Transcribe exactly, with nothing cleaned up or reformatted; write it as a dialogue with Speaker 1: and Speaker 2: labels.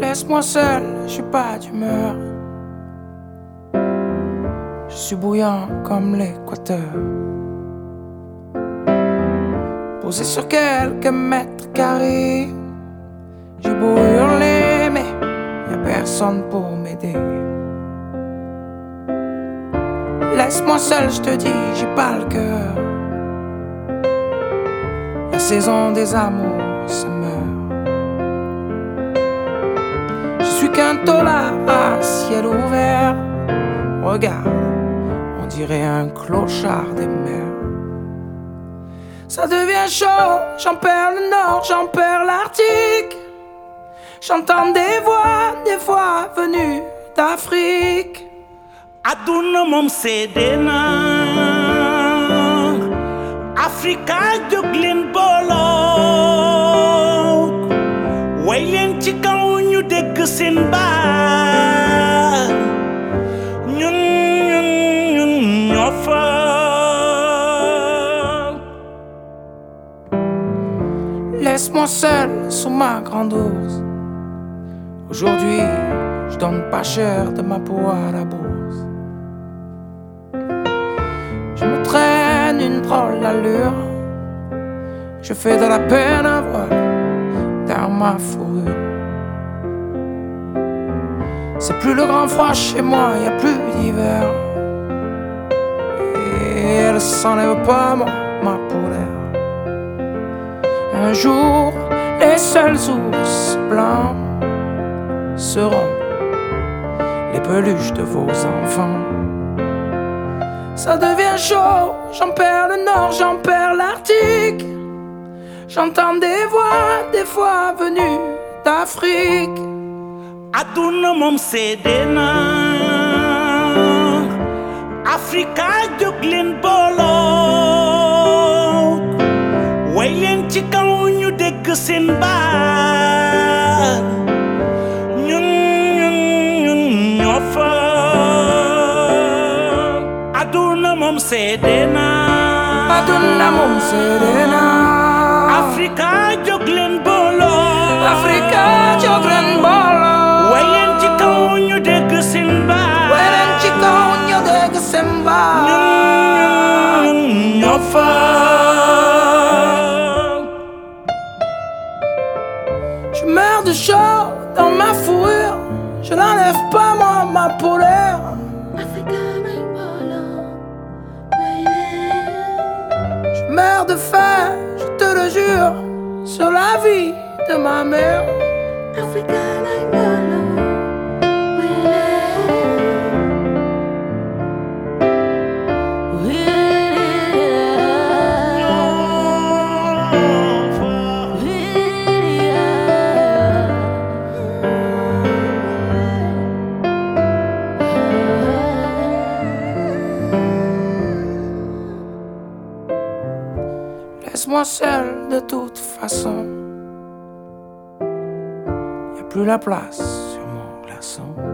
Speaker 1: Laisse-moi seul, je suis pas d'humeur. Je suis bouillant comme l'équateur. Posé sur quelques mètres carrés, j'ai beau hurler, mais y'a personne pour m'aider. Laisse-moi seul, je te dis, j'ai pas le cœur. La saison des amours se meurt. Je suis qu'un tolard à ciel ouvert. Regarde, on dirait un clochard des mers. Ça devient chaud, j'en perds le nord, j'en perds l'Arctique. J'entends des voix, des voix venues d'Afrique.
Speaker 2: Aduna mom sedena Afrika joglin bolok Wayen ci kaw ñu dégg seen baat ñun ñun ñun ñoo fa
Speaker 1: Laisse-moi seul sous ma grande ours. Aujourd'hui, je donne pas cher de ma peau à la bourse. Je me traîne une drôle d'allure. Je fais de la peine à voir dans ma fourrure. C'est plus le grand froid chez moi, y a plus d'hiver. Et elle s'enlève pas moi, ma polaire. Un jour, les seuls ours blancs seront les peluches de vos enfants. Ça devient chaud, j'en perds le nord, j'en perds l'Arctique. J'entends des voix, des voix venues d'Afrique.
Speaker 2: Aduna mom sedena Afrika joglin bolok Wayen ci kaw ñu dégg seen baat ñun ñun ñun ñoo fa Aduna mom sedena
Speaker 1: Aduna mom sedena
Speaker 2: Afrika joglin bolok
Speaker 1: Afrika joglin bolok
Speaker 2: Wayen ci kaw ñu dégg seen baat
Speaker 1: Wayen ci kaw ñu dégg seen baat
Speaker 2: ñun ñun ñoo fa
Speaker 1: Je meurs de chaud dans ma fourrure. Je n'enlève pas moi ma polaire. Je meurs de faim, je te le jure, sur la vie de ma mère. Laisse-moi seul de toute façon. Y'a plus la place sur mon glaçon.